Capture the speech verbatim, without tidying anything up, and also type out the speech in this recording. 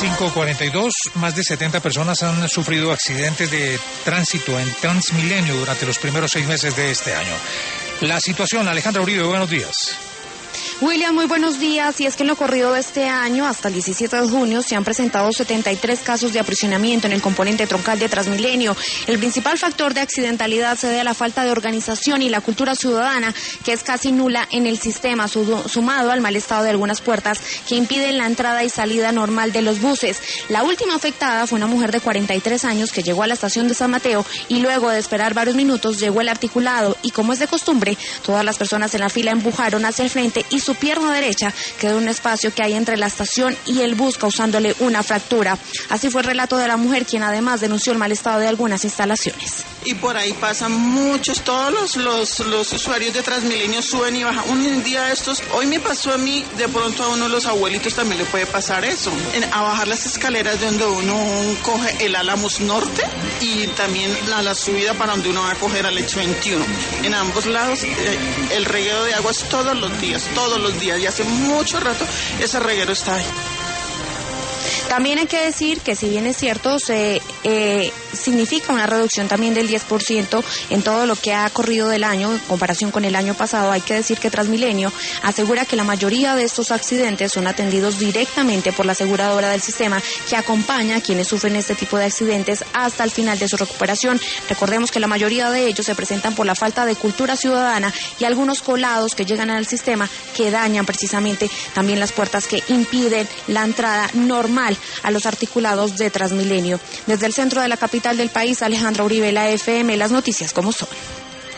cinco cuarenta y dos, más de setenta personas han sufrido accidentes de tránsito en Transmilenio durante los primeros seis meses de este año. La situación, Alejandra Uribe, buenos días. William, muy buenos días. Y es que en lo corrido de este año, hasta el diecisiete de junio, se han presentado setenta y tres casos de aprisionamiento en el componente troncal de Transmilenio. El principal factor de accidentalidad se debe a la falta de organización y la cultura ciudadana, que es casi nula en el sistema, sumado al mal estado de algunas puertas que impiden la entrada y salida normal de los buses. La última afectada fue una mujer de cuarenta y tres años que llegó a la estación de San Mateo y luego de esperar varios minutos llegó el articulado y, como es de costumbre, todas las personas en la fila empujaron hacia el frente y su pierna derecha quedó en un espacio que hay entre la estación y el bus, causándole una fractura. Así fue el relato de la mujer, quien además denunció el mal estado de algunas instalaciones. Y por ahí pasan muchos, todos los, los, los usuarios de Transmilenio suben y bajan. Un día de estos, hoy me pasó a mí, de pronto a uno de los abuelitos también le puede pasar eso. En, a bajar las escaleras de donde uno coge el Álamos Norte y también la, la subida para donde uno va a coger al Lecho veintiuno. En ambos lados, eh, el reguero de agua es todos los días, todos los días. Y hace mucho rato ese reguero está ahí. También hay que decir que, si bien es cierto, se eh, significa una reducción también del diez por ciento en todo lo que ha corrido del año en comparación con el año pasado. Hay que decir que Transmilenio asegura que la mayoría de estos accidentes son atendidos directamente por la aseguradora del sistema, que acompaña a quienes sufren este tipo de accidentes hasta el final de su recuperación. Recordemos que la mayoría de ellos se presentan por la falta de cultura ciudadana y algunos colados que llegan al sistema que dañan precisamente también las puertas que impiden la entrada normal a los articulados de Transmilenio. Desde el centro de la capital del país, Alejandra Uribe, la F M, las noticias como son.